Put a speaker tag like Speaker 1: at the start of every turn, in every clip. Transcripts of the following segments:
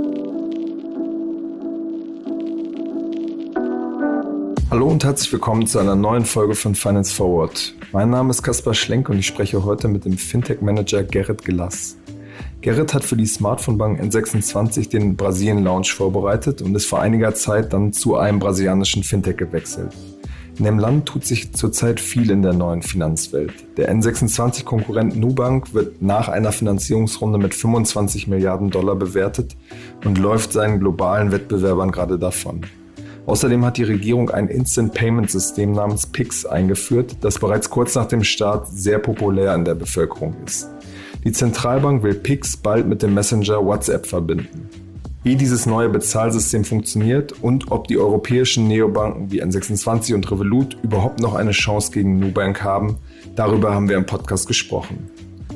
Speaker 1: Hallo und herzlich willkommen zu einer neuen Folge von Finance Forward. Mein Name ist Kaspar Schlenk und ich spreche heute mit dem Fintech-Manager Gerrit Glas. Gerrit hat für die Smartphone-Bank N26 den Brasilien-Launch vorbereitet und ist vor einiger Zeit dann zu einem brasilianischen Fintech gewechselt. In dem Land tut sich zurzeit viel in der neuen Finanzwelt. Der N26-Konkurrent Nubank wird nach einer Finanzierungsrunde mit 25 Milliarden Dollar bewertet und läuft seinen globalen Wettbewerbern gerade davon. Außerdem hat die Regierung ein Instant-Payment-System namens Pix eingeführt, das bereits kurz nach dem Start sehr populär in der Bevölkerung ist. Die Zentralbank will Pix bald mit dem Messenger WhatsApp verbinden. Wie dieses neue Bezahlsystem funktioniert und ob die europäischen Neobanken wie N26 und Revolut überhaupt noch eine Chance gegen Nubank haben, darüber haben wir im Podcast gesprochen.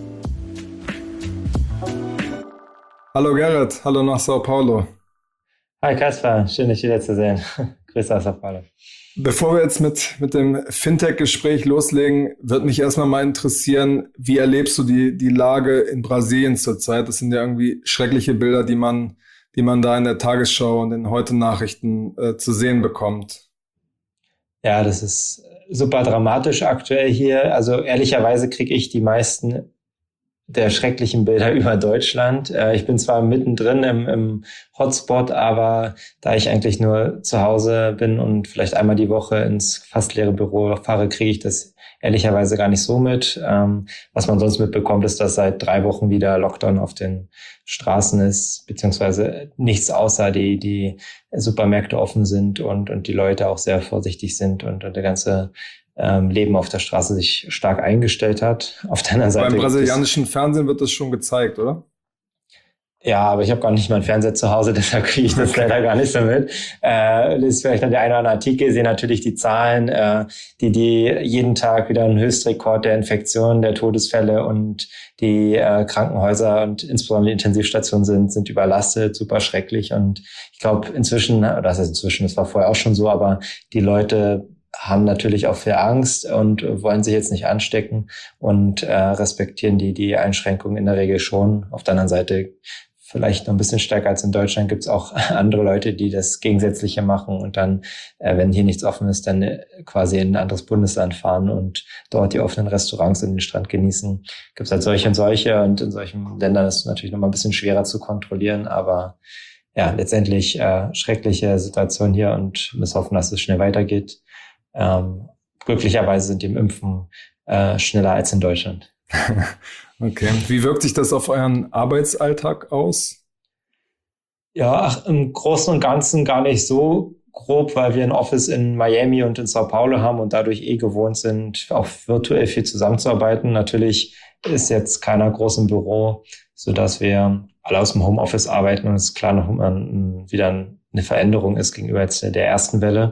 Speaker 1: Hallo Gerrit, hallo nach Sao Paulo.
Speaker 2: Hi Kaspar, schön dich wiederzusehen. Grüße aus Sao Paulo.
Speaker 1: Bevor wir jetzt mit dem Fintech-Gespräch loslegen, wird mich erstmal mal interessieren, wie erlebst du die Lage in Brasilien zurzeit? Das sind ja irgendwie schreckliche Bilder, die man da in der Tagesschau und in Heute-Nachrichten zu sehen bekommt.
Speaker 2: Ja, das ist super dramatisch aktuell hier. Also ehrlicherweise kriege ich die meisten der schrecklichen Bilder über Deutschland. Ich bin zwar mittendrin im Hotspot, aber da ich eigentlich nur zu Hause bin und vielleicht einmal die Woche ins fast leere Büro fahre, kriege ich das ehrlicherweise gar nicht so mit. Was man sonst mitbekommt, ist, dass seit 3 Wochen wieder Lockdown auf den Straßen ist, beziehungsweise nichts außer die Supermärkte offen sind und die Leute auch sehr vorsichtig sind und der ganze Leben auf der Straße sich stark eingestellt hat. Auf der anderen Seite.
Speaker 1: Beim brasilianischen Fernsehen wird das schon gezeigt, oder?
Speaker 2: Ja, aber ich habe gar nicht mal einen Fernseher zu Hause, deshalb kriege ich das leider gar nicht so mit. Lest vielleicht noch der eine oder andere Artikel, sehe natürlich die Zahlen, die jeden Tag wieder einen Höchstrekord der Infektionen, der Todesfälle und die Krankenhäuser und insbesondere die Intensivstationen sind überlastet, super schrecklich. Und ich glaube inzwischen, das war vorher auch schon so, aber die Leute haben natürlich auch viel Angst und wollen sich jetzt nicht anstecken und respektieren die Einschränkungen in der Regel schon. Auf der anderen Seite vielleicht noch ein bisschen stärker als in Deutschland gibt es auch andere Leute, die das Gegensätzliche machen und dann, wenn hier nichts offen ist, dann quasi in ein anderes Bundesland fahren und dort die offenen Restaurants und den Strand genießen. Gibt es halt solche und solche und in solchen Ländern ist es natürlich noch mal ein bisschen schwerer zu kontrollieren, aber ja, letztendlich schreckliche Situation hier und müssen hoffen, dass es schnell weitergeht. Glücklicherweise sind die im Impfen schneller als in Deutschland.
Speaker 1: Okay. Wie wirkt sich das auf euren Arbeitsalltag aus?
Speaker 2: Ja, im Großen und Ganzen gar nicht so grob, weil wir ein Office in Miami und in Sao Paulo haben und dadurch gewohnt sind, auch virtuell viel zusammenzuarbeiten. Natürlich ist jetzt keiner groß im Büro, sodass wir alle aus dem Homeoffice arbeiten und es klar noch wieder eine Veränderung ist gegenüber jetzt der ersten Welle.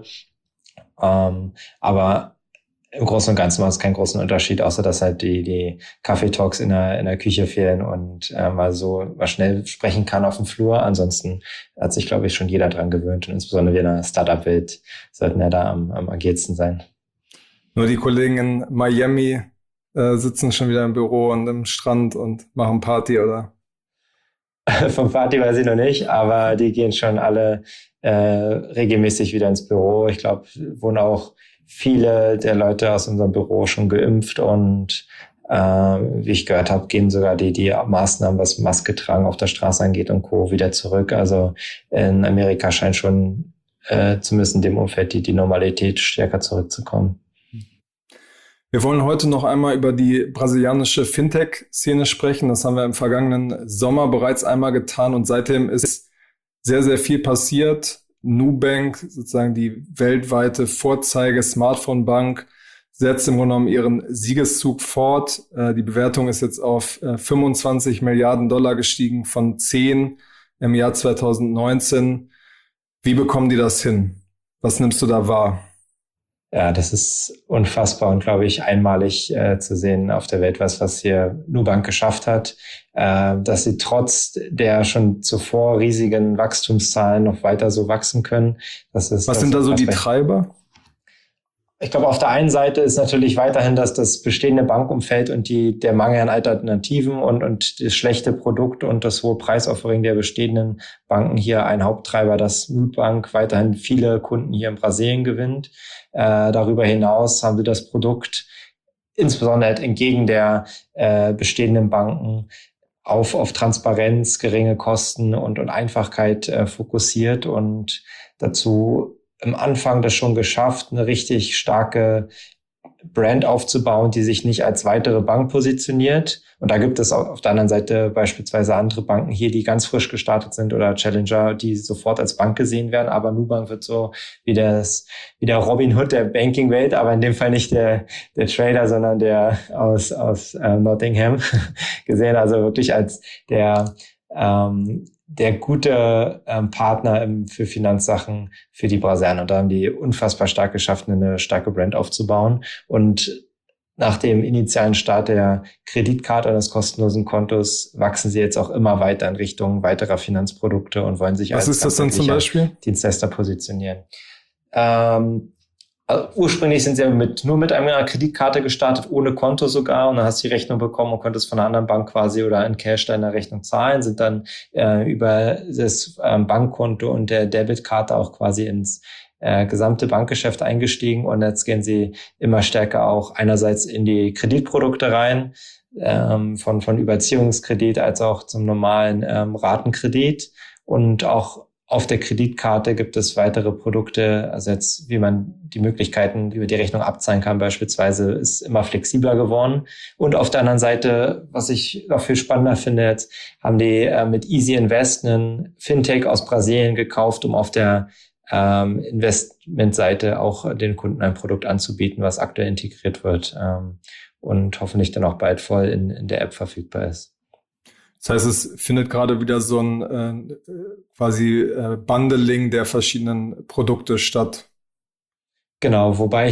Speaker 2: Aber im Großen und Ganzen war es keinen großen Unterschied, außer dass halt die Kaffeetalks in der Küche fehlen und mal schnell sprechen kann auf dem Flur. Ansonsten hat sich, glaube ich, schon jeder dran gewöhnt und insbesondere wir in der Startup-Welt sollten ja da am agilsten sein.
Speaker 1: Nur die Kollegen in Miami sitzen schon wieder im Büro und im Strand und machen Party, oder?
Speaker 2: Vom Party weiß ich noch nicht, aber die gehen schon alle regelmäßig wieder ins Büro. Ich glaube, wurden auch viele der Leute aus unserem Büro schon geimpft und wie ich gehört habe, gehen sogar die Maßnahmen, was Maske tragen auf der Straße angeht und Co. wieder zurück. Also in Amerika scheint schon zumindest in dem Umfeld die Normalität stärker zurückzukommen.
Speaker 1: Wir wollen heute noch einmal über die brasilianische Fintech-Szene sprechen. Das haben wir im vergangenen Sommer bereits einmal getan und seitdem ist sehr, sehr viel passiert. Nubank, sozusagen die weltweite Vorzeige-Smartphone-Bank, setzt im Grunde genommen ihren Siegeszug fort. Die Bewertung ist jetzt auf 25 Milliarden Dollar gestiegen von 10 im Jahr 2019. Wie bekommen die das hin? Was nimmst du da wahr?
Speaker 2: Ja, das ist unfassbar und, glaube ich, einmalig zu sehen auf der Welt, was hier Nubank geschafft hat, dass sie trotz der schon zuvor riesigen Wachstumszahlen noch weiter so wachsen können.
Speaker 1: Was sind da so die Treiber?
Speaker 2: Ich glaube, auf der einen Seite ist natürlich weiterhin das bestehende Bankumfeld und der Mangel an Alternativen und das schlechte Produkt und das hohe Preisoffering der bestehenden Banken hier ein Haupttreiber, dass Nubank weiterhin viele Kunden hier in Brasilien gewinnt. Darüber hinaus haben sie das Produkt insbesondere halt entgegen der bestehenden Banken auf Transparenz, geringe Kosten und Einfachkeit fokussiert und dazu am Anfang das schon geschafft, eine richtig starke Brand aufzubauen, die sich nicht als weitere Bank positioniert. Und da gibt es auf der anderen Seite beispielsweise andere Banken hier, die ganz frisch gestartet sind oder Challenger, die sofort als Bank gesehen werden. Aber Nubank wird so wie der Robin Hood der Banking-Welt, aber in dem Fall nicht der Trader, sondern der aus Nottingham gesehen. Also wirklich als der gute Partner für Finanzsachen für die Brasilianer. Und da haben die unfassbar stark geschafft, eine starke Brand aufzubauen. Und nach dem initialen Start der Kreditkarte und des kostenlosen Kontos wachsen sie jetzt auch immer weiter in Richtung weiterer Finanzprodukte und wollen sich
Speaker 1: als ist das dann zum Beispiel?
Speaker 2: Dienstleister positionieren. Ursprünglich sind sie nur mit einer Kreditkarte gestartet, ohne Konto sogar. Und dann hast du die Rechnung bekommen und konntest von einer anderen Bank quasi oder in Cash deiner Rechnung zahlen, sind dann über das Bankkonto und der Debitkarte auch quasi ins gesamte Bankgeschäft eingestiegen. Und jetzt gehen sie immer stärker auch einerseits in die Kreditprodukte rein, von Überziehungskredit als auch zum normalen Ratenkredit. Und auch auf der Kreditkarte gibt es weitere Produkte, also jetzt, wie man die Möglichkeiten über die Rechnung abzahlen kann beispielsweise, ist immer flexibler geworden. Und auf der anderen Seite, was ich noch viel spannender finde, jetzt haben die mit Easy Invest einen Fintech aus Brasilien gekauft, um auf der Investmentseite auch den Kunden ein Produkt anzubieten, was aktuell integriert wird und hoffentlich dann auch bald voll in der App verfügbar ist.
Speaker 1: Das heißt, es findet gerade wieder so ein quasi Bundling der verschiedenen Produkte statt.
Speaker 2: Genau, wobei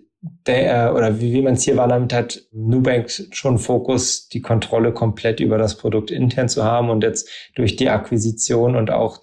Speaker 2: wie man es hier wahrnimmt, hat Nubank schon Fokus, die Kontrolle komplett über das Produkt intern zu haben und jetzt durch die Akquisition und auch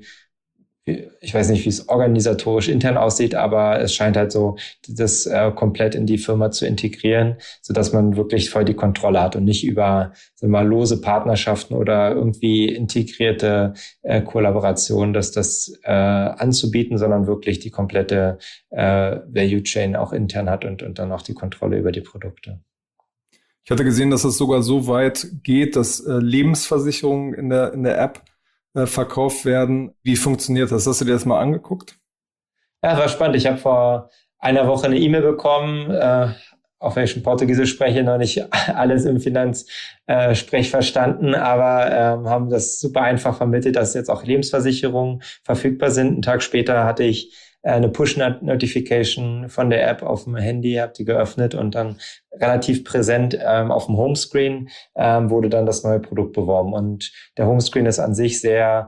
Speaker 2: ich weiß nicht, wie es organisatorisch intern aussieht, aber es scheint halt so, das komplett in die Firma zu integrieren, so dass man wirklich voll die Kontrolle hat und nicht über, sagen wir mal, lose Partnerschaften oder irgendwie integrierte Kollaborationen, das anzubieten, sondern wirklich die komplette Value Chain auch intern hat und dann auch die Kontrolle über die Produkte.
Speaker 1: Ich hatte gesehen, dass es sogar so weit geht, dass Lebensversicherungen in der App verkauft werden. Wie funktioniert das? Hast du dir das mal angeguckt?
Speaker 2: Ja, das war spannend. Ich habe vor einer Woche eine E-Mail bekommen, auf welchem Portugiesisch spreche, noch nicht alles im Finanzsprech verstanden, aber haben das super einfach vermittelt, dass jetzt auch Lebensversicherungen verfügbar sind. Einen Tag später hatte ich eine Push-Notification von der App auf dem Handy, habe die geöffnet und dann relativ präsent auf dem Homescreen wurde dann das neue Produkt beworben. Und der Homescreen ist an sich sehr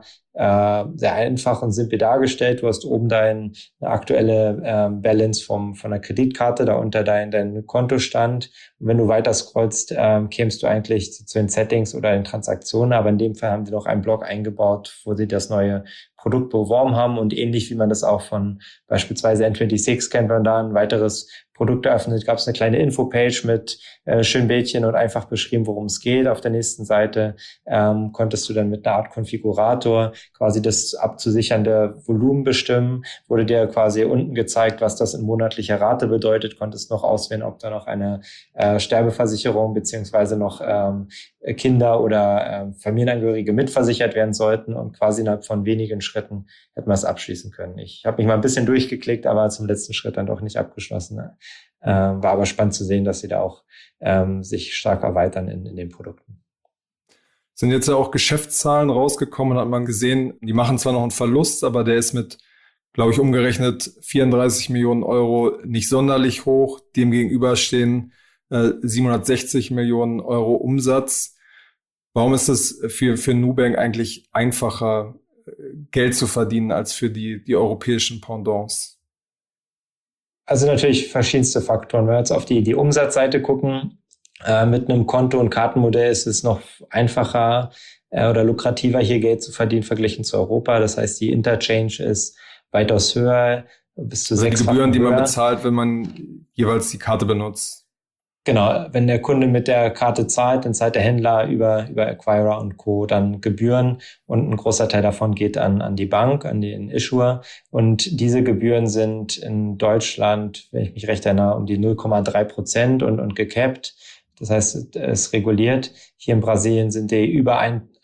Speaker 2: einfach und simpel dargestellt. Du hast oben deine aktuelle Balance von der Kreditkarte, darunter dein Kontostand. Und wenn du weiter scrollst, kämst du eigentlich zu den Settings oder den Transaktionen. Aber in dem Fall haben die noch einen Block eingebaut, wo sie das neue Produkt beworben haben. Und ähnlich wie man das auch von beispielsweise N26 kennt, wenn man da ein weiteres Produkt eröffnet, gab es eine kleine Infopage mit schönen Bildchen und einfach beschrieben, worum es geht. Auf der nächsten Seite konntest du dann mit einer Art Konfigurator quasi das abzusichernde Volumen bestimmen. Wurde dir quasi unten gezeigt, was das in monatlicher Rate bedeutet. Konntest noch auswählen, ob da noch eine Sterbeversicherung beziehungsweise noch Kinder oder Familienangehörige mitversichert werden sollten. Und quasi innerhalb von wenigen Schritten hätten wir es abschließen können. Ich habe mich mal ein bisschen durchgeklickt, aber zum letzten Schritt dann doch nicht abgeschlossen. War aber spannend zu sehen, dass sie da auch sich stark erweitern in den Produkten.
Speaker 1: Sind jetzt ja auch Geschäftszahlen rausgekommen, hat man gesehen, die machen zwar noch einen Verlust, aber der ist mit, glaube ich, umgerechnet 34 Millionen Euro nicht sonderlich hoch. Demgegenüber stehen 760 Millionen Euro Umsatz. Warum ist es für Nubank eigentlich einfacher, Geld zu verdienen als für die europäischen Pendants?
Speaker 2: Also natürlich verschiedenste Faktoren. Wenn wir jetzt auf die Umsatzseite gucken, mit einem Konto- und Kartenmodell ist es noch einfacher oder lukrativer, hier Geld zu verdienen verglichen zu Europa. Das heißt, die Interchange ist weitaus höher. bis zu
Speaker 1: also die Gebühren, die man
Speaker 2: höher.
Speaker 1: bezahlt, wenn man jeweils die Karte benutzt.
Speaker 2: Genau, wenn der Kunde mit der Karte zahlt, dann zahlt der Händler über Acquirer und Co. dann Gebühren und ein großer Teil davon geht an die Bank, an den Issuer. Und diese Gebühren sind in Deutschland, wenn ich mich recht erinnere, um die 0,3% und gecapped. Das heißt, es ist reguliert. Hier in Brasilien sind die über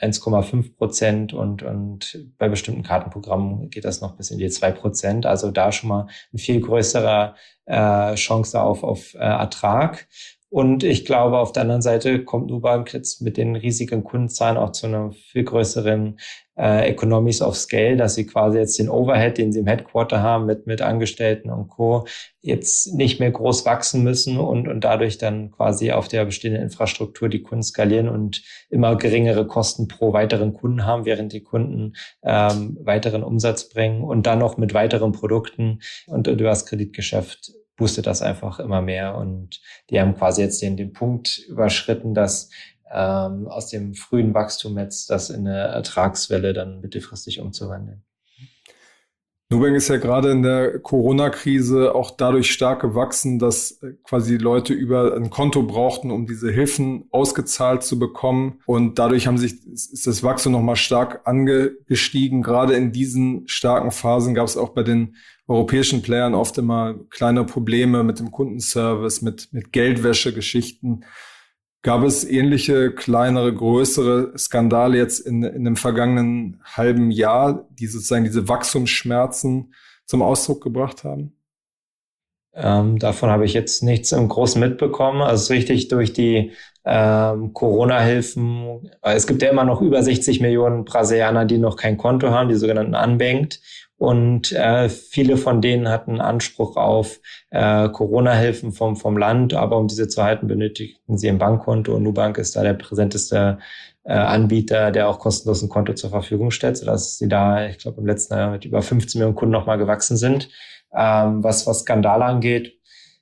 Speaker 2: 1,5% und bei bestimmten Kartenprogrammen geht das noch bis in die 2%. Also da schon mal ein viel größerer Chance auf Ertrag. Und ich glaube, auf der anderen Seite kommt Nubank jetzt mit den riesigen Kundenzahlen auch zu einer viel größeren Economies of Scale, dass sie quasi jetzt den Overhead, den sie im Headquarter haben, mit Angestellten und Co., jetzt nicht mehr groß wachsen müssen und dadurch dann quasi auf der bestehenden Infrastruktur die Kunden skalieren und immer geringere Kosten pro weiteren Kunden haben, während die Kunden weiteren Umsatz bringen und dann noch mit weiteren Produkten und über das Kreditgeschäft boostet das einfach immer mehr. Und die haben quasi jetzt den Punkt überschritten, dass aus dem frühen Wachstum jetzt das in eine Ertragswelle dann mittelfristig umzuwandeln.
Speaker 1: Nubank ist ja gerade in der Corona-Krise auch dadurch stark gewachsen, dass quasi die Leute über ein Konto brauchten, um diese Hilfen ausgezahlt zu bekommen. Und dadurch ist das Wachstum nochmal stark angestiegen. Gerade in diesen starken Phasen gab es auch bei den europäischen Playern oft immer kleine Probleme mit dem Kundenservice, mit Geldwäsche-Geschichten. Gab es ähnliche, kleinere, größere Skandale jetzt in dem vergangenen halben Jahr, die sozusagen diese Wachstumsschmerzen zum Ausdruck gebracht haben?
Speaker 2: Davon habe ich jetzt nichts im Großen mitbekommen. Also richtig durch die Corona-Hilfen. Es gibt ja immer noch über 60 Millionen Brasilianer, die noch kein Konto haben, die sogenannten Unbanked. Und viele von denen hatten Anspruch auf Corona-Hilfen vom Land, aber um diese zu halten, benötigten sie ein Bankkonto. Und Nubank ist da der präsenteste Anbieter, der auch kostenlos ein Konto zur Verfügung stellt, sodass sie da, ich glaube, im letzten Jahr mit über 15 Millionen Kunden nochmal gewachsen sind. Was Skandale angeht,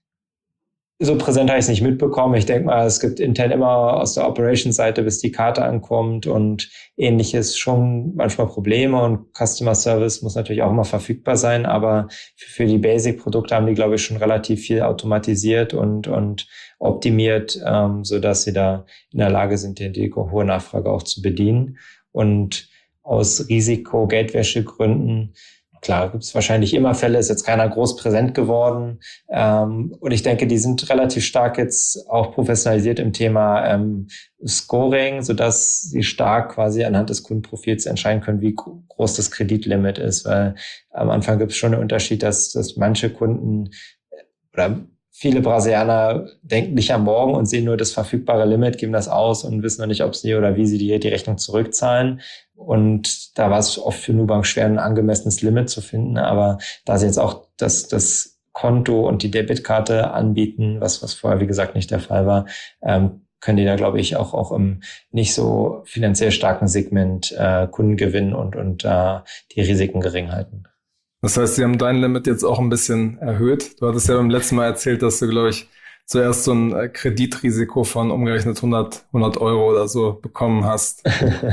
Speaker 2: so präsent habe ich es nicht mitbekommen. Ich denke mal, es gibt intern immer aus der Operations-Seite, bis die Karte ankommt und ähnliches schon manchmal Probleme und Customer Service muss natürlich auch immer verfügbar sein, aber für die Basic-Produkte haben die, glaube ich, schon relativ viel automatisiert und optimiert, so dass sie da in der Lage sind, die hohe Nachfrage auch zu bedienen. Und aus Risiko-Geldwäsche-Gründen, klar, gibt es wahrscheinlich immer Fälle, ist jetzt keiner groß präsent geworden. Und ich denke, die sind relativ stark jetzt auch professionalisiert im Thema Scoring, sodass sie stark quasi anhand des Kundenprofils entscheiden können, wie groß das Kreditlimit ist. Weil am Anfang gibt es schon einen Unterschied, dass manche Kunden oder viele Brasilianer denken nicht am Morgen und sehen nur das verfügbare Limit, geben das aus und wissen noch nicht, ob sie oder wie sie die Rechnung zurückzahlen. Und da war es oft für Nubank schwer, ein angemessenes Limit zu finden. Aber da sie jetzt auch das Konto und die Debitkarte anbieten, was vorher, wie gesagt, nicht der Fall war, können die da, glaube ich, auch im nicht so finanziell starken Segment Kunden gewinnen und die Risiken gering halten.
Speaker 1: Das heißt, sie haben dein Limit jetzt auch ein bisschen erhöht. Du hattest ja beim letzten Mal erzählt, dass du, glaube ich, zuerst so ein Kreditrisiko von umgerechnet 100 € oder so bekommen hast.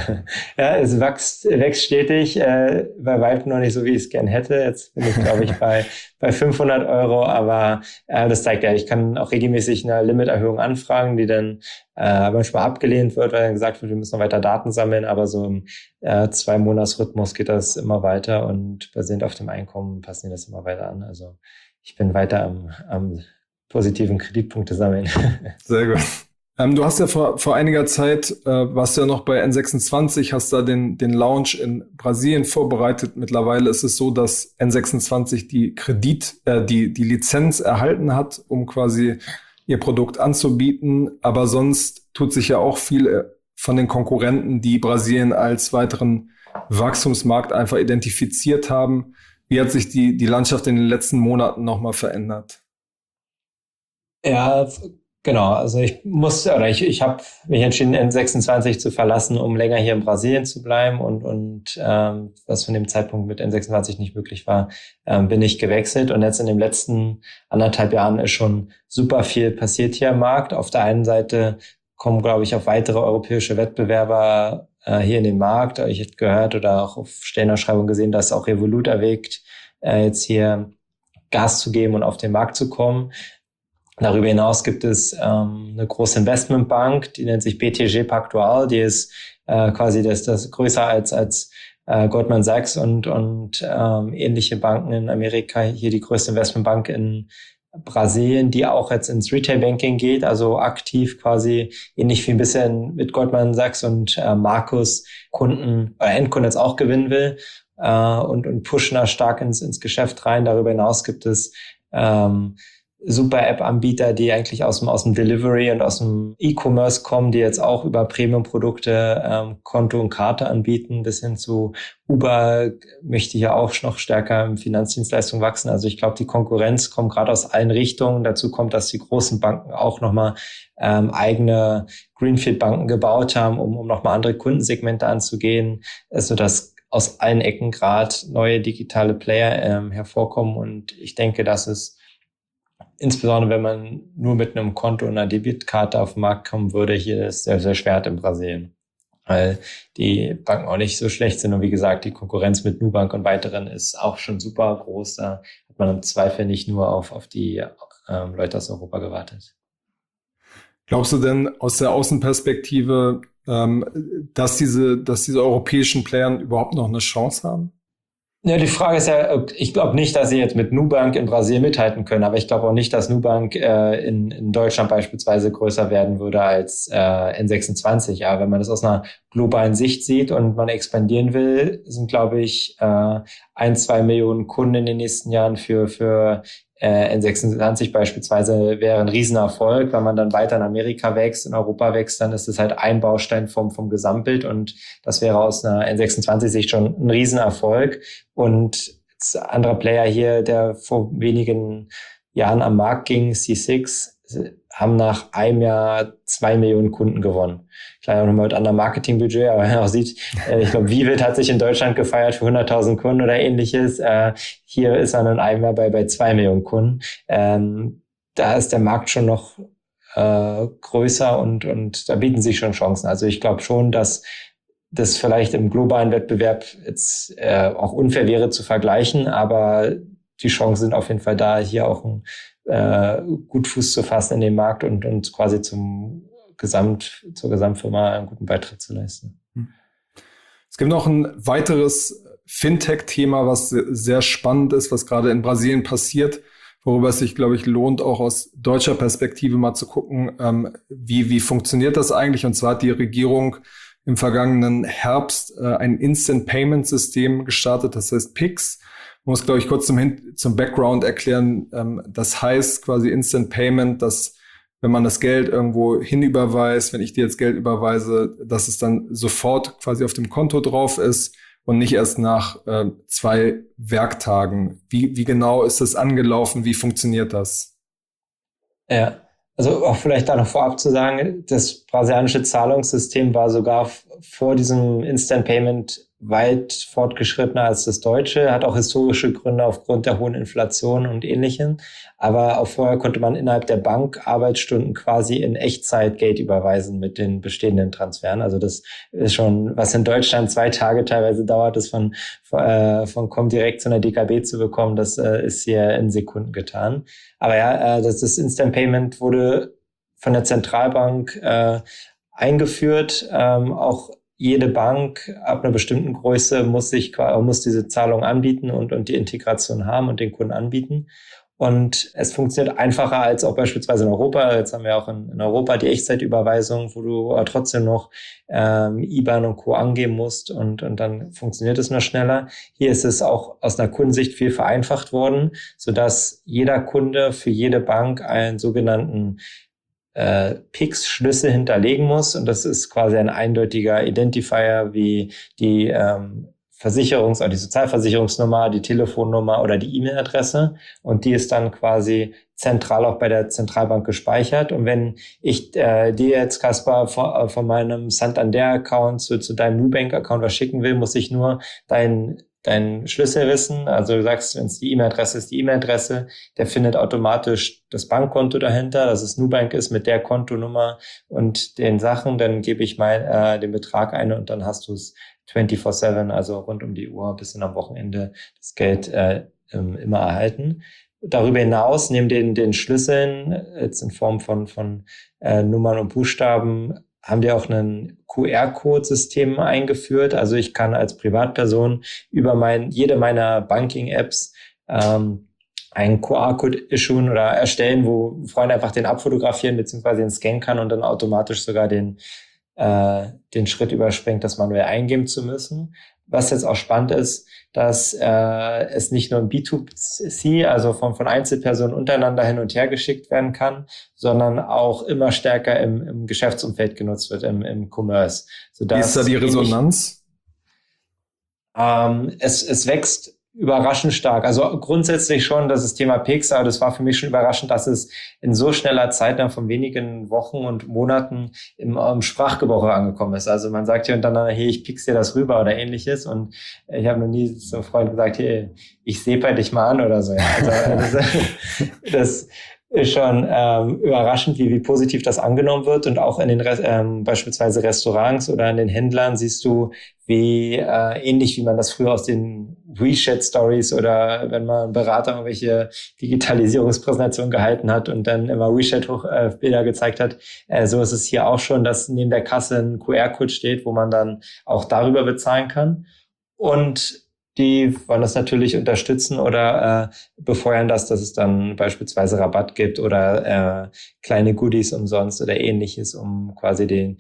Speaker 2: Ja, es wächst stetig, bei weitem noch nicht so, wie ich es gern hätte. Jetzt bin ich, glaube ich, bei 500 €, aber das zeigt ja, ich kann auch regelmäßig eine Limiterhöhung anfragen, die dann manchmal abgelehnt wird, weil dann gesagt wird, wir müssen noch weiter Daten sammeln, aber so im 2-Monats-Rhythmus geht das immer weiter und basierend auf dem Einkommen passen die das immer weiter an. Also ich bin weiter am positiven Kreditpunkte sammeln.
Speaker 1: Sehr gut. Du hast ja vor einiger Zeit, warst ja noch bei N26, hast da den Launch in Brasilien vorbereitet. Mittlerweile ist es so, dass N26 die Lizenz erhalten hat, um quasi ihr Produkt anzubieten. Aber sonst tut sich ja auch viel von den Konkurrenten, die Brasilien als weiteren Wachstumsmarkt einfach identifiziert haben. Wie hat sich die Landschaft in den letzten Monaten nochmal verändert?
Speaker 2: Ja, genau. Also ich habe mich entschieden, N26 zu verlassen, um länger hier in Brasilien zu bleiben und was von dem Zeitpunkt mit N26 nicht möglich war, bin ich gewechselt und jetzt in den letzten 1,5 Jahren ist schon super viel passiert hier im Markt. Auf der einen Seite kommen, glaube ich, auch weitere europäische Wettbewerber hier in den Markt. Ich hätte gehört oder auch auf Stellenausschreibung gesehen, dass auch Revolut erwägt, jetzt hier Gas zu geben und auf den Markt zu kommen. Darüber hinaus gibt es eine große Investmentbank, die nennt sich BTG Pactual, die ist quasi das größer als Goldman Sachs und ähnliche Banken in Amerika. Hier die größte Investmentbank in Brasilien, die auch jetzt ins Retail-Banking geht, also aktiv quasi ähnlich wie ein bisschen mit Goldman Sachs und Markus Kunden oder Endkunden jetzt auch gewinnen will und pushen da stark ins Geschäft rein. Darüber hinaus gibt es Super-App-Anbieter, die eigentlich aus dem Delivery und aus dem E-Commerce kommen, die jetzt auch über Premium-Produkte Konto und Karte anbieten, bis hin zu Uber möchte ja auch noch stärker in Finanzdienstleistungen wachsen. Also ich glaube, die Konkurrenz kommt gerade aus allen Richtungen. Dazu kommt, dass die großen Banken auch nochmal eigene Greenfield-Banken gebaut haben, um nochmal andere Kundensegmente anzugehen, sodass aus allen Ecken gerade neue digitale Player hervorkommen. Und ich denke, dass es insbesondere, wenn man nur mit einem Konto und einer Debitkarte auf den Markt kommen würde, hier ist sehr, sehr schwer in Brasilien, weil die Banken auch nicht so schlecht sind. Und wie gesagt, die Konkurrenz mit Nubank und weiteren ist auch schon super groß. Da hat man im Zweifel nicht nur auf die Leute aus Europa gewartet.
Speaker 1: Glaubst du denn aus der Außenperspektive, dass diese europäischen Player überhaupt noch eine Chance haben?
Speaker 2: Ja, die Frage ist ja, ich glaube nicht, dass sie jetzt mit Nubank in Brasilien mithalten können, aber ich glaube auch nicht, dass Nubank in Deutschland beispielsweise größer werden würde als N26. Ja, wenn man das aus einer globalen Sicht sieht und man expandieren will, sind, glaube ich, 1-2 Millionen Kunden in den nächsten Jahren für N26 beispielsweise wäre ein Riesenerfolg. Wenn man dann weiter in Amerika wächst, in Europa wächst, dann ist es halt ein Baustein vom Gesamtbild und das wäre aus einer N26-Sicht schon ein Riesenerfolg. Und ein anderer Player hier, der vor wenigen Jahren am Markt ging, C6, haben nach einem Jahr 2 Millionen Kunden gewonnen. Klar, auch nochmal mit anderem Marketingbudget, aber wenn man auch sieht, ich glaube, Vivid hat sich in Deutschland gefeiert für 100.000 Kunden oder ähnliches. Hier ist er in einem Jahr bei 2 Millionen Kunden. Da ist der Markt schon noch größer und da bieten sich schon Chancen. Also ich glaube schon, dass das vielleicht im globalen Wettbewerb jetzt auch unfair wäre zu vergleichen, aber die Chancen sind auf jeden Fall da, hier auch gut Fuß zu fassen in dem Markt und quasi zur Gesamtfirma einen guten Beitrag zu leisten.
Speaker 1: Es gibt noch ein weiteres Fintech-Thema, was sehr spannend ist, was gerade in Brasilien passiert, worüber es sich, glaube ich, lohnt, auch aus deutscher Perspektive mal zu gucken, wie funktioniert das eigentlich? Und zwar hat die Regierung im vergangenen Herbst ein Instant-Payment-System gestartet, das heißt Pix. Ich muss, glaube ich, kurz zum Background erklären. Das heißt quasi Instant Payment, dass wenn man das Geld irgendwo hinüberweist, wenn ich dir jetzt Geld überweise, dass es dann sofort quasi auf dem Konto drauf ist und nicht erst nach 2 Werktagen. Wie genau ist das angelaufen? Wie funktioniert das?
Speaker 2: Ja, also auch vielleicht da noch vorab zu sagen, das brasilianische Zahlungssystem war sogar vor diesem Instant Payment weit fortgeschrittener als das deutsche, hat auch historische Gründe aufgrund der hohen Inflation und Ähnlichem. Aber auch vorher konnte man innerhalb der Bank Arbeitsstunden quasi in Echtzeit Geld überweisen mit den bestehenden Transferen. Also das ist schon, was in Deutschland 2 Tage teilweise dauert, das von Comdirect zu einer DKB zu bekommen, das ist hier in Sekunden getan. Aber ja, das Instant Payment wurde von der Zentralbank eingeführt, auch jede Bank ab einer bestimmten Größe muss diese Zahlung anbieten und die Integration haben und den Kunden anbieten. Und es funktioniert einfacher als auch beispielsweise in Europa. Jetzt haben wir auch in Europa die Echtzeitüberweisung, wo du aber trotzdem noch IBAN und Co. angeben musst und dann funktioniert es noch schneller. Hier ist es auch aus einer Kundensicht viel vereinfacht worden, sodass jeder Kunde für jede Bank einen sogenannten Pix-Schlüssel hinterlegen muss. Und das ist quasi ein eindeutiger Identifier wie die oder die Sozialversicherungsnummer, die Telefonnummer oder die E-Mail-Adresse. Und die ist dann quasi zentral auch bei der Zentralbank gespeichert. Und wenn ich dir jetzt, Kaspar, von meinem Santander-Account zu deinem Nubank-Account was schicken will, muss ich nur deinen Schlüssel wissen. Also du sagst, wenn es die E-Mail-Adresse ist, die E-Mail-Adresse, der findet automatisch das Bankkonto dahinter, dass es Nubank ist mit der Kontonummer und den Sachen. Dann gebe ich den Betrag ein und dann hast du es 24/7, also rund um die Uhr bis hin am Wochenende das Geld immer erhalten. darüber hinaus, neben den Schlüsseln, jetzt in Form von Nummern und Buchstaben, haben die auch ein QR-Code-System eingeführt. Also ich kann als Privatperson über jede meiner Banking-Apps einen QR-Code issuen oder erstellen, wo Freunde einfach den abfotografieren bzw. den scannen kann und dann automatisch sogar den Schritt überspringt, das manuell eingeben zu müssen. Was jetzt auch spannend ist, dass es nicht nur im B2C, also von Einzelpersonen untereinander hin und her geschickt werden kann, sondern auch immer stärker im Geschäftsumfeld genutzt wird, im Commerce.
Speaker 1: Wie ist da die Resonanz?
Speaker 2: Es wächst überraschend stark. Also grundsätzlich schon das Thema Pix, aber das war für mich schon überraschend, dass es in so schneller Zeit dann von wenigen Wochen und Monaten im Sprachgebrauch angekommen ist. Also man sagt hier untereinander, hey, ich pix dir das rüber oder ähnliches, und ich habe noch nie zu einem Freund gesagt, hey, ich sepe dich mal an oder so. Also das ist schon überraschend, wie positiv das angenommen wird, und auch in den beispielsweise Restaurants oder in den Händlern siehst du, wie ähnlich wie man das früher aus den WeChat-Stories oder wenn man ein Berater irgendwelche Digitalisierungspräsentationen gehalten hat und dann immer WeChat-Bilder gezeigt hat, so ist es hier auch schon, dass neben der Kasse ein QR-Code steht, wo man dann auch darüber bezahlen kann. Und die wollen das natürlich unterstützen oder befeuern dass es dann beispielsweise Rabatt gibt oder kleine Goodies umsonst oder ähnliches, um quasi den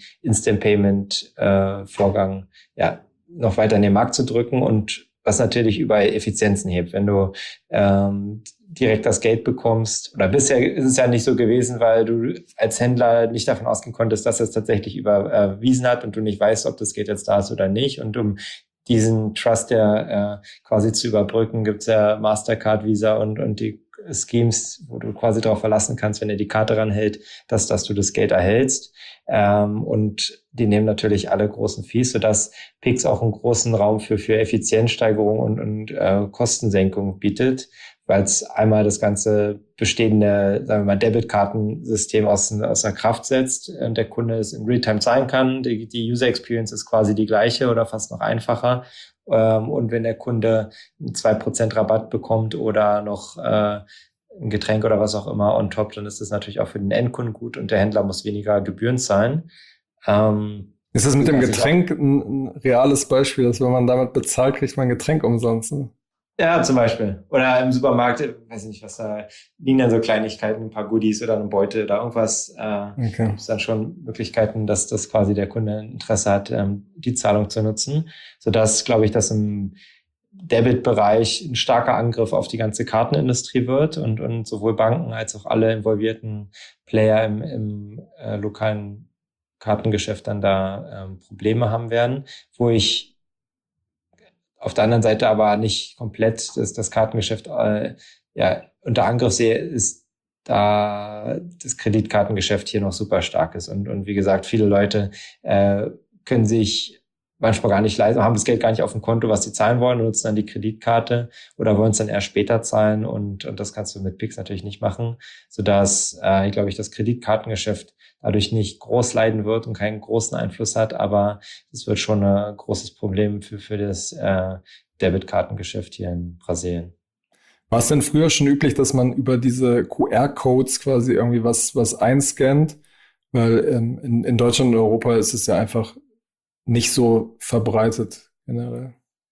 Speaker 2: Instant-Payment-Vorgang noch weiter in den Markt zu drücken, und was natürlich überall Effizienzen hebt. Wenn du direkt das Geld bekommst, oder bisher ist es ja nicht so gewesen, weil du als Händler nicht davon ausgehen konntest, dass es tatsächlich überwiesen hat und du nicht weißt, ob das Geld jetzt da ist oder nicht, und um diesen Trust quasi zu überbrücken, gibt's ja Mastercard, Visa und die Schemes, wo du quasi darauf verlassen kannst, wenn er die Karte ranhält, dass du das Geld erhältst. Und die nehmen natürlich alle großen Fees, sodass Pix auch einen großen Raum für Effizienzsteigerung und Kostensenkung bietet, weil es einmal das ganze bestehende, sagen wir mal, Debitkartensystem außer Kraft setzt und der Kunde es in Realtime zahlen kann. Die User Experience ist quasi die gleiche oder fast noch einfacher. Und wenn der Kunde 2% Rabatt bekommt oder noch ein Getränk oder was auch immer on top, dann ist das natürlich auch für den Endkunden gut und der Händler muss weniger Gebühren zahlen.
Speaker 1: Ist das mit dem Getränk ein reales Beispiel, dass wenn man damit bezahlt, kriegt man ein Getränk umsonst? Ne?
Speaker 2: Ja, zum Beispiel. Oder im Supermarkt, weiß ich nicht, was da liegen dann so Kleinigkeiten, ein paar Goodies oder eine Beute oder irgendwas. Okay. Gibt es dann schon Möglichkeiten, dass das quasi der Kunde Interesse hat, die Zahlung zu nutzen. Sodass, glaube ich, dass im Debit-Bereich ein starker Angriff auf die ganze Kartenindustrie wird und sowohl Banken als auch alle involvierten Player im lokalen Kartengeschäft dann da Probleme haben werden, wo ich auf der anderen Seite aber nicht komplett das Kartengeschäft unter Angriff sehe, ist da das Kreditkartengeschäft hier noch super stark ist. Und wie gesagt, viele Leute können sich manchmal gar nicht leisten, haben das Geld gar nicht auf dem Konto, was sie zahlen wollen, und nutzen dann die Kreditkarte oder wollen es dann erst später zahlen, und das kannst du mit Pix natürlich nicht machen, sodass, glaube ich, das Kreditkartengeschäft dadurch nicht groß leiden wird und keinen großen Einfluss hat, aber es wird schon ein großes Problem für das Debitkartengeschäft hier in Brasilien.
Speaker 1: War es denn früher schon üblich, dass man über diese QR-Codes quasi irgendwie was einscannt? Weil in Deutschland und Europa ist es ja einfach nicht so verbreitet generell.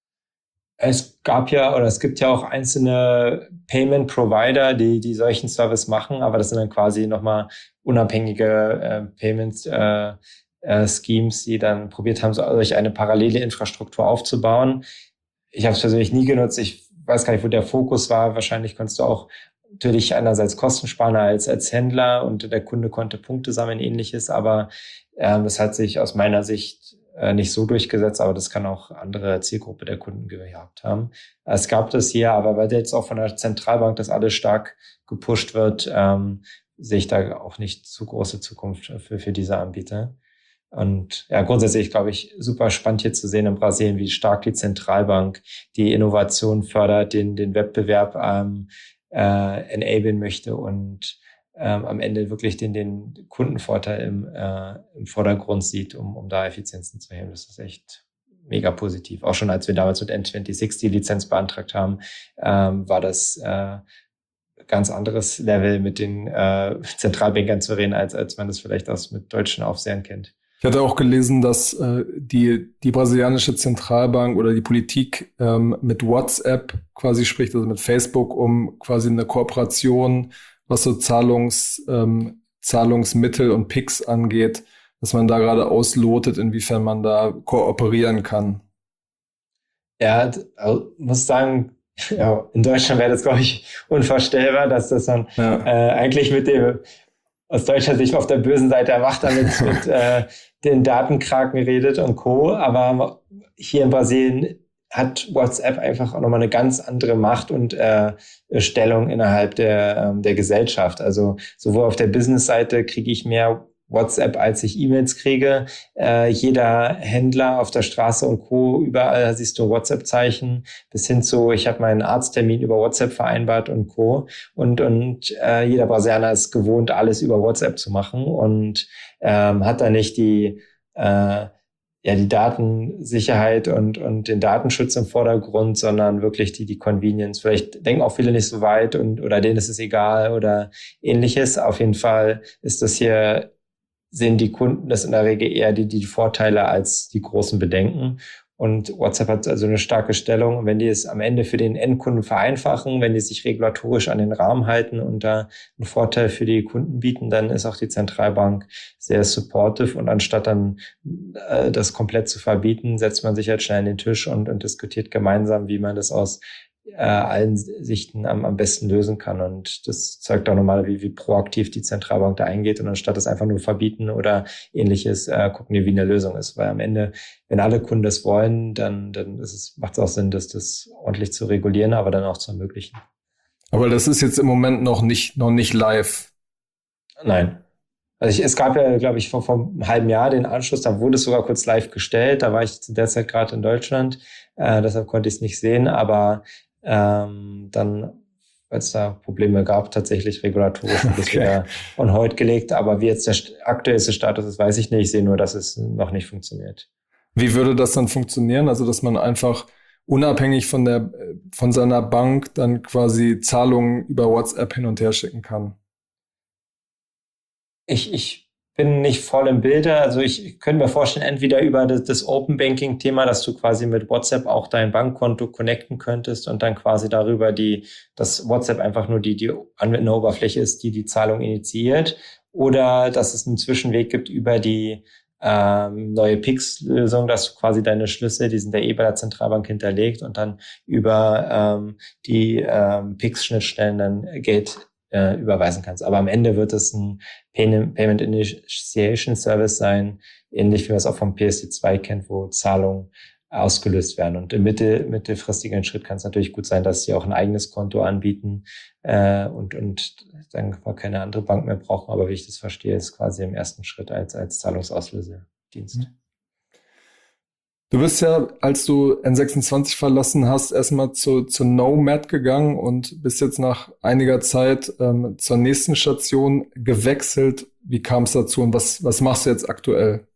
Speaker 2: Es gibt ja auch einzelne Payment Provider, die solchen Service machen, aber das sind dann quasi nochmal unabhängige Payment Schemes, die dann probiert haben, solch eine parallele Infrastruktur aufzubauen. Ich habe es persönlich nie genutzt. Ich weiß gar nicht, wo der Fokus war. Wahrscheinlich konntest du auch natürlich einerseits Kosten sparen als Händler, und der Kunde konnte Punkte sammeln, ähnliches, aber das hat sich aus meiner Sicht nicht so durchgesetzt, aber das kann auch andere Zielgruppe der Kunden gehabt haben. Es gab das hier, aber weil jetzt auch von der Zentralbank das alles stark gepusht wird, sehe ich da auch nicht zu große Zukunft für diese Anbieter. Und ja, grundsätzlich, glaube ich, super spannend hier zu sehen in Brasilien, wie stark die Zentralbank die Innovation fördert, den Wettbewerb enablen möchte und am Ende wirklich den Kundenvorteil im Vordergrund sieht, um da Effizienzen zu heben. Das ist echt mega positiv. Auch schon als wir damals mit N26 die Lizenz beantragt haben, war das ganz anderes Level mit den Zentralbankern zu reden, als man das vielleicht aus mit deutschen Aufsehern kennt.
Speaker 1: Ich hatte auch gelesen, dass die brasilianische Zentralbank oder die Politik mit WhatsApp quasi spricht, also mit Facebook, um quasi eine Kooperation, was so Zahlungsmittel und PIX angeht, dass man da gerade auslotet, inwiefern man da kooperieren kann.
Speaker 2: Ja, muss sagen, ja, in Deutschland wäre das, glaube ich, unvorstellbar, dass das dann eigentlich mit dem aus deutscher Sicht auf der bösen Seite der Macht damit mit den Datenkraken redet und Co. Aber hier in Brasilien hat WhatsApp einfach auch nochmal eine ganz andere Macht und Stellung innerhalb der Gesellschaft. Also sowohl auf der Business-Seite kriege ich mehr WhatsApp, als ich E-Mails kriege. Jeder Händler auf der Straße und Co., überall siehst du WhatsApp-Zeichen, bis hin zu, ich habe meinen Arzttermin über WhatsApp vereinbart und Co. Und jeder Brasilianer ist gewohnt, alles über WhatsApp zu machen und hat da nicht die Datensicherheit und den Datenschutz im Vordergrund, sondern wirklich die Convenience. Vielleicht denken auch viele nicht so weit oder denen ist es egal oder ähnliches. Auf jeden Fall ist das hier, sehen die Kunden das in der Regel eher die Vorteile als die großen Bedenken. Und WhatsApp hat also eine starke Stellung. Und wenn die es am Ende für den Endkunden vereinfachen, wenn die sich regulatorisch an den Rahmen halten und da einen Vorteil für die Kunden bieten, dann ist auch die Zentralbank sehr supportive. Und anstatt dann das komplett zu verbieten, setzt man sich halt schnell an den Tisch und diskutiert gemeinsam, wie man das aus allen Sichten am besten lösen kann. Und das zeigt auch nochmal, wie proaktiv die Zentralbank da eingeht. Und anstatt es einfach nur verbieten oder ähnliches, gucken die, wie eine Lösung ist. Weil am Ende, wenn alle Kunden das wollen, dann macht es auch Sinn, das ordentlich zu regulieren, aber dann auch zu ermöglichen.
Speaker 1: Aber das ist jetzt im Moment noch nicht live.
Speaker 2: Nein. Also es gab ja, glaube ich, vor einem halben Jahr den Anschluss, da wurde es sogar kurz live gestellt. Da war ich zu der Zeit gerade in Deutschland, deshalb konnte ich es nicht sehen, aber dann, weil es da Probleme gab, tatsächlich regulatorisch das wieder on hold gelegt. Aber wie jetzt der aktuellste Status ist, weiß ich nicht. Ich sehe nur, dass es noch nicht funktioniert.
Speaker 1: Wie würde das dann funktionieren? Also, dass man einfach unabhängig von seiner Bank dann quasi Zahlungen über WhatsApp hin und her schicken kann?
Speaker 2: Ich bin nicht voll im Bilde. Also ich könnte mir vorstellen, entweder über das Open Banking Thema, dass du quasi mit WhatsApp auch dein Bankkonto connecten könntest und dann quasi darüber dass WhatsApp einfach nur die Anwenderoberfläche ist, die Zahlung initiiert. Oder dass es einen Zwischenweg gibt über die neue PIX-Lösung, dass du quasi deine Schlüssel, die sind ja bei der Zentralbank hinterlegt und dann über die PIX-Schnittstellen dann Geld überweisen kannst. Aber am Ende wird es ein Payment Initiation Service sein, ähnlich wie man es auch vom PSD2 kennt, wo Zahlungen ausgelöst werden. Und im mittelfristigen Schritt kann es natürlich gut sein, dass sie auch ein eigenes Konto anbieten und dann keine andere Bank mehr brauchen. Aber wie ich das verstehe, ist quasi im ersten Schritt als Zahlungsauslösedienst.
Speaker 1: Du bist ja, als du N26 verlassen hast, erstmal zu Nomad gegangen und bist jetzt nach einiger Zeit zur nächsten Station gewechselt. Wie kam es dazu und was machst du jetzt aktuell?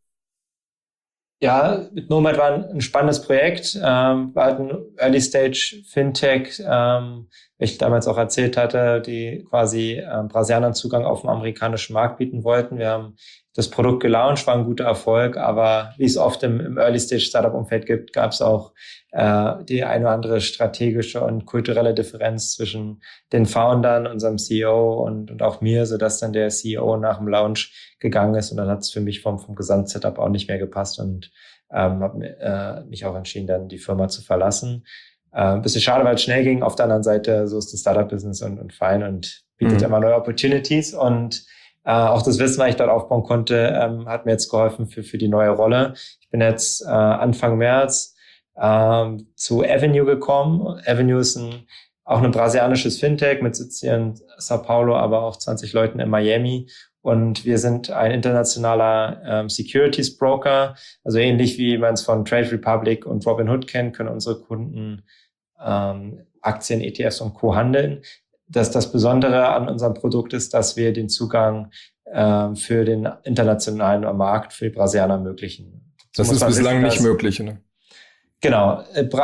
Speaker 2: Ja, mit Nomad war ein spannendes Projekt, war halt ein Early-Stage-Fintech, wie ich damals auch erzählt hatte, die quasi Brasilianern Zugang auf dem amerikanischen Markt bieten wollten. Wir haben das Produkt gelauncht, war ein guter Erfolg, aber wie es oft im Early-Stage-Startup-Umfeld gibt, gab es auch die eine oder andere strategische und kulturelle Differenz zwischen den Foundern, unserem CEO und auch mir, sodass dann der CEO nach dem Launch gegangen ist und dann hat es für mich vom Gesamtsetup auch nicht mehr gepasst und habe mich auch entschieden, dann die Firma zu verlassen. Ein bisschen schade, weil es schnell ging. Auf der anderen Seite, so ist das Startup-Business und fein und bietet immer neue Opportunities und auch das Wissen, was ich dort aufbauen konnte, hat mir jetzt geholfen für die neue Rolle. Ich bin jetzt Anfang März zu Avenue gekommen. Avenue ist auch ein brasilianisches Fintech mit Sitz hier in Sao Paulo, aber auch 20 Leuten in Miami. Und wir sind ein internationaler Securities Broker. Also ähnlich wie man es von Trade Republic und Robinhood kennt, können unsere Kunden Aktien, ETFs und Co. handeln. Das Besondere an unserem Produkt ist, dass wir den Zugang für den internationalen Markt für die Brasilianer ermöglichen.
Speaker 1: Das ist bislang nicht möglich, ne?
Speaker 2: Genau.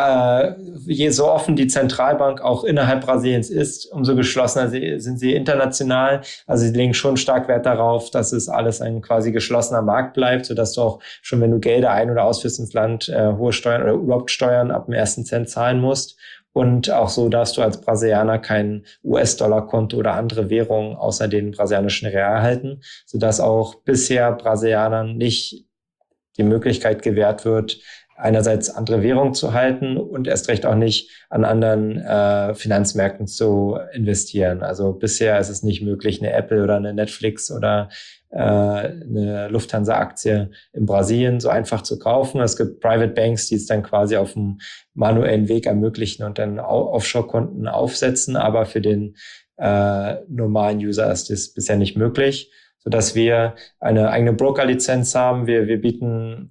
Speaker 2: Je so offen die Zentralbank auch innerhalb Brasiliens ist, umso geschlossener sind sie international. Also sie legen schon stark Wert darauf, dass es alles ein quasi geschlossener Markt bleibt, sodass du auch schon, wenn du Gelder ein- oder ausführst ins Land, hohe Steuern oder überhaupt Steuern ab dem ersten Cent zahlen musst. Und auch so darfst du als Brasilianer kein US-Dollar-Konto oder andere Währungen außer den brasilianischen Real halten, sodass auch bisher Brasilianern nicht die Möglichkeit gewährt wird, einerseits andere Währungen zu halten und erst recht auch nicht an anderen Finanzmärkten zu investieren. Also bisher ist es nicht möglich, eine Apple oder eine Netflix oder eine Lufthansa-Aktie in Brasilien so einfach zu kaufen. Es gibt Private Banks, die es dann quasi auf dem manuellen Weg ermöglichen und dann Offshore-Konten aufsetzen, aber für den normalen User ist das bisher nicht möglich, sodass wir eine eigene Broker-Lizenz haben. Wir bieten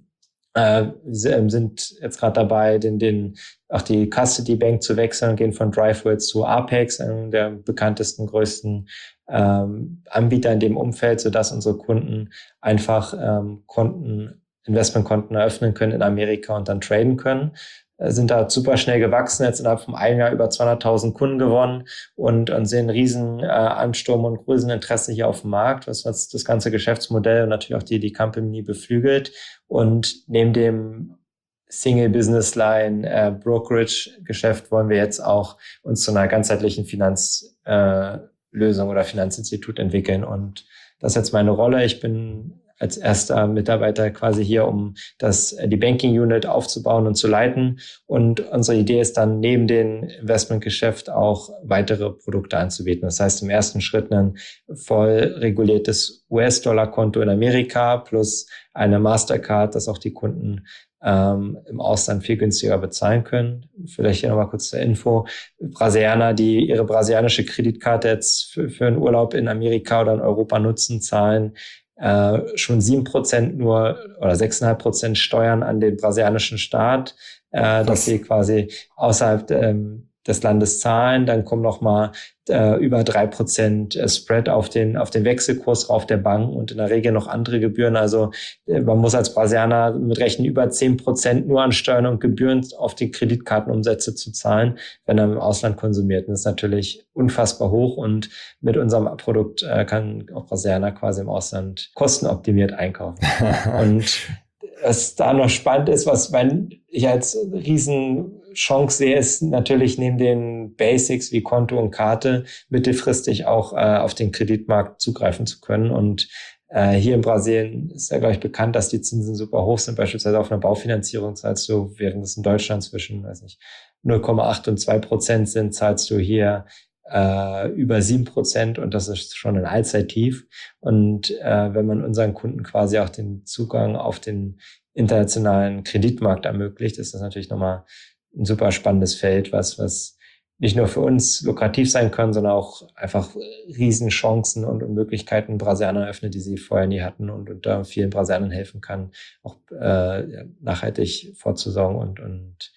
Speaker 2: sind jetzt gerade dabei, auch die Custody Bank zu wechseln, gehen von DriveWorks zu Apex, einem der bekanntesten, größten Anbieter in dem Umfeld, sodass unsere Kunden einfach Investmentkonten eröffnen können in Amerika und dann traden können. Sind da super schnell gewachsen, jetzt innerhalb von einem Jahr über 200.000 Kunden gewonnen und sehen einen riesen Ansturm und großen Interesse hier auf dem Markt, was das ganze Geschäftsmodell und natürlich auch die Company beflügelt. Und neben dem Single Business Line Brokerage-Geschäft wollen wir jetzt auch uns zu einer ganzheitlichen Finanzlösung oder Finanzinstitut entwickeln. Und das ist jetzt meine Rolle. Ich bin als erster Mitarbeiter quasi hier, um die Banking Unit aufzubauen und zu leiten. Und unsere Idee ist dann, neben dem Investmentgeschäft auch weitere Produkte anzubieten. Das heißt, im ersten Schritt ein voll reguliertes US-Dollar-Konto in Amerika plus eine Mastercard, dass auch die Kunden im Ausland viel günstiger bezahlen können. Vielleicht hier nochmal kurz zur Info. Brasilianer, die ihre brasilianische Kreditkarte jetzt für einen Urlaub in Amerika oder in Europa nutzen, zahlen schon 7% nur oder 6,5% Steuern an den brasilianischen Staat, dass sie quasi außerhalb des Landes zahlen. Dann kommen nochmal über 3% Spread auf den Wechselkurs rauf der Bank und in der Regel noch andere Gebühren. Also man muss als Brasilianer mit rechnen, über 10% nur an Steuern und Gebühren auf die Kreditkartenumsätze zu zahlen, wenn er im Ausland konsumiert. Und das ist natürlich unfassbar hoch und mit unserem Produkt kann auch Brasilianer quasi im Ausland kostenoptimiert einkaufen. Und was da noch spannend ist, was ich als Riesenchance sehe, ist natürlich neben den Basics wie Konto und Karte mittelfristig auch auf den Kreditmarkt zugreifen zu können. Und hier in Brasilien ist ja, glaube ich, bekannt, dass die Zinsen super hoch sind. Beispielsweise auf einer Baufinanzierung zahlst du, während es in Deutschland zwischen, 0,8 und 2% sind, zahlst du hier über 7% und das ist schon ein Allzeittief. Und wenn man unseren Kunden quasi auch den Zugang auf den internationalen Kreditmarkt ermöglicht, ist das natürlich nochmal ein super spannendes Feld, was nicht nur für uns lukrativ sein kann, sondern auch einfach Riesenchancen und Möglichkeiten Brasilianern eröffnet, die sie vorher nie hatten und da vielen Brasilianern helfen kann, auch nachhaltig vorzusorgen und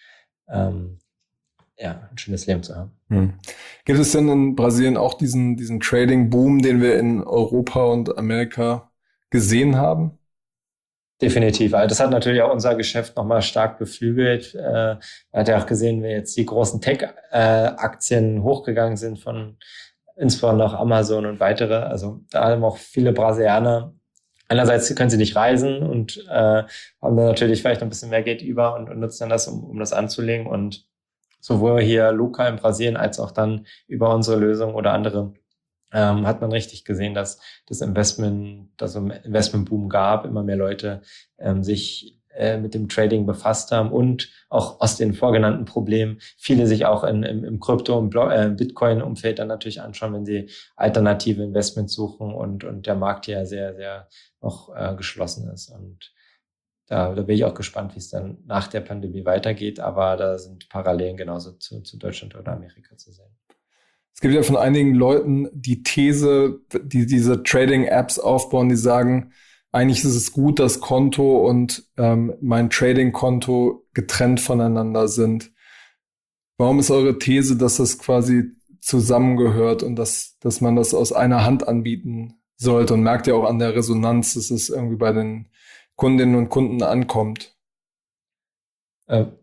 Speaker 2: ein schönes Leben zu haben.
Speaker 1: Gibt es denn in Brasilien auch diesen Trading-Boom, den wir in Europa und Amerika gesehen haben?
Speaker 2: Definitiv. Also das hat natürlich auch unser Geschäft nochmal stark beflügelt. Man hat ja auch gesehen, wie jetzt die großen Tech-Aktien hochgegangen sind von insbesondere auch Amazon und weitere. Also da haben auch viele Brasilianer. Einerseits können sie nicht reisen und haben dann natürlich vielleicht noch ein bisschen mehr Geld über und nutzen dann das, um das anzulegen. Und sowohl hier lokal in Brasilien als auch dann über unsere Lösung oder andere hat man richtig gesehen, dass das Investmentboom gab, immer mehr Leute sich mit dem Trading befasst haben und auch aus den vorgenannten Problemen viele sich auch im Krypto- und Bitcoin-Umfeld dann natürlich anschauen, wenn sie alternative Investments suchen und der Markt hier sehr, sehr noch geschlossen ist. Und da bin ich auch gespannt, wie es dann nach der Pandemie weitergeht, aber da sind Parallelen genauso zu Deutschland oder Amerika zu sehen.
Speaker 1: Es gibt ja von einigen Leuten die These, die diese Trading-Apps aufbauen, die sagen, eigentlich ist es gut, dass Konto und mein Trading-Konto getrennt voneinander sind. Warum ist eure These, dass das quasi zusammengehört und dass man das aus einer Hand anbieten sollte? Und merkt ihr auch an der Resonanz, dass es irgendwie bei den Kundinnen und Kunden ankommt?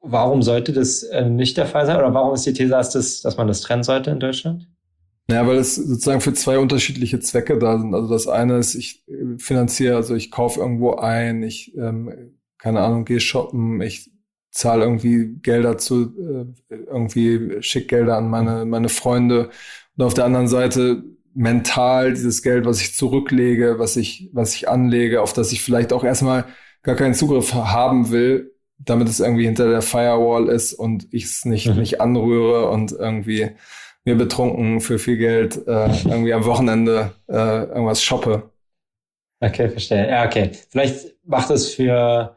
Speaker 2: warum sollte das nicht der Fall sein? Oder warum ist die These, dass man das trennen sollte in Deutschland?
Speaker 1: Ja, weil es sozusagen für zwei unterschiedliche Zwecke da sind. Also das eine ist, ich finanziere, also ich kaufe irgendwo ein, ich, keine Ahnung, gehe shoppen, ich zahle irgendwie Gelder irgendwie schick Gelder an meine Freunde. Und auf der anderen Seite mental dieses Geld, was ich zurücklege, was ich anlege, auf das ich vielleicht auch erstmal gar keinen Zugriff haben will, damit es irgendwie hinter der Firewall ist und ich es nicht anrühre und irgendwie mir betrunken für viel Geld irgendwie am Wochenende irgendwas shoppe.
Speaker 2: Okay, verstehe. Ja, okay. Vielleicht macht es für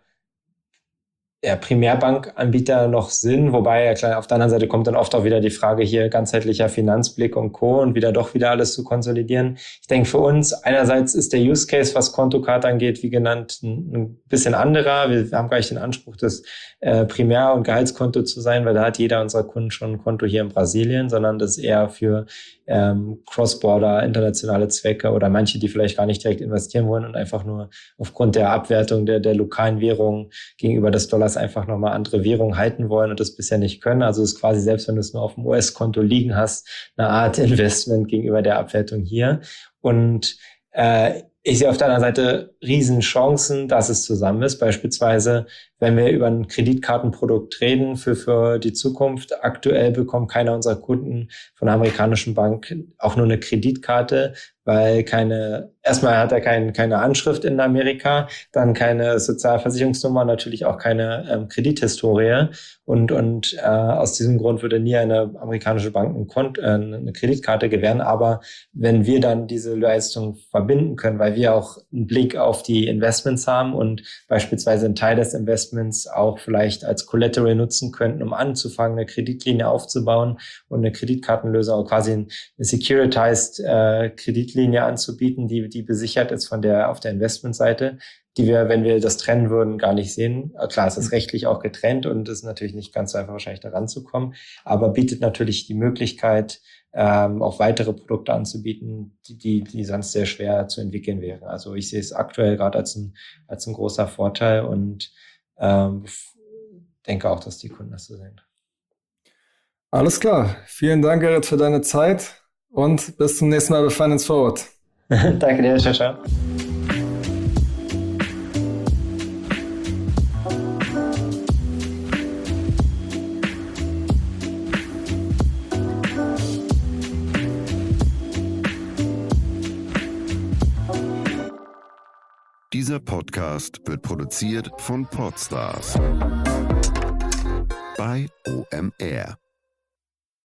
Speaker 2: Primärbankanbieter noch Sinn, wobei ja klar, auf der anderen Seite kommt dann oft auch wieder die Frage hier ganzheitlicher Finanzblick und Co. und wieder alles zu konsolidieren. Ich denke für uns, einerseits ist der Use Case, was Kontokarte angeht, wie genannt, ein bisschen anderer. Wir haben gar nicht den Anspruch, das Primär- und Gehaltskonto zu sein, weil da hat jeder unserer Kunden schon ein Konto hier in Brasilien, sondern das ist eher für Cross-Border, internationale Zwecke oder manche, die vielleicht gar nicht direkt investieren wollen und einfach nur aufgrund der Abwertung der lokalen Währung gegenüber des Dollars einfach nochmal andere Währung halten wollen und das bisher nicht können. Also es ist quasi, selbst wenn du es nur auf dem US-Konto liegen hast, eine Art Investment gegenüber der Abwertung hier. Und ich sehe auf der anderen Seite Riesenchancen, dass es zusammen ist. Beispielsweise, wenn wir über ein Kreditkartenprodukt reden für die Zukunft. Aktuell bekommt keiner unserer Kunden von einer amerikanischen Bank auch nur eine Kreditkarte, weil erstmal hat er keine Anschrift in Amerika, dann keine Sozialversicherungsnummer, natürlich auch keine Kredithistorie. Und aus diesem Grund würde nie eine amerikanische Bank eine Kreditkarte gewähren. Aber wenn wir dann diese Leistung verbinden können, weil wir auch einen Blick auf die Investments haben und beispielsweise einen Teil des Investments auch vielleicht als Collateral nutzen könnten, um anzufangen, eine Kreditlinie aufzubauen und eine Kreditkartenlösung, quasi eine securitized Kreditlinie anzubieten, die besichert ist auf der Investmentseite, die wir, wenn wir das trennen würden, gar nicht sehen. Klar, es ist rechtlich auch getrennt und es ist natürlich nicht ganz so einfach, wahrscheinlich da ranzukommen, aber bietet natürlich die Möglichkeit, auch weitere Produkte anzubieten, die sonst sehr schwer zu entwickeln wären. Also ich sehe es aktuell gerade als ein großer Vorteil und denke auch, dass die Kunden das so sehen.
Speaker 1: Alles klar. Vielen Dank, Gerrit, für deine Zeit und bis zum nächsten Mal bei Finance Forward.
Speaker 2: Danke dir, ciao, ciao.
Speaker 3: Dieser Podcast wird produziert von Podstars bei OMR.